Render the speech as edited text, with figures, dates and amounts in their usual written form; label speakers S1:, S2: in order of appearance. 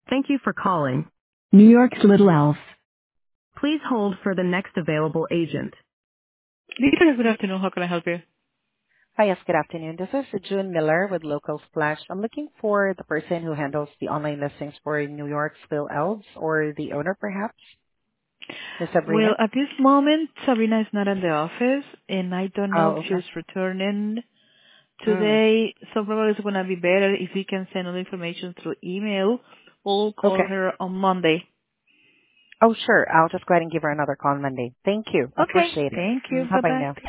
S1: Thank you for calling New York's Little Elf. Please hold for the next available agent. Lisa, good afternoon. How can I help you?
S2: Hi, yes, good afternoon. This is June Miller with Local Splash. I'm looking for the person who handles the online listings for New York's Lil Elves, or the owner perhaps, Miss
S1: Well,
S2: Sabrina.
S1: at this moment, Sabrina is not in the office, and I don't know if
S2: Oh, okay.
S1: she's returning
S2: Mm,
S1: today. So probably it's going to be better if you can send all the information through email or call
S2: okay.
S1: her on Monday.
S2: Oh, sure. I'll just go ahead and give her another call on Monday. Thank you.
S1: Okay.
S2: Appreciate it.
S1: Thank you.
S2: Bye-bye
S1: Bye-bye.
S2: now.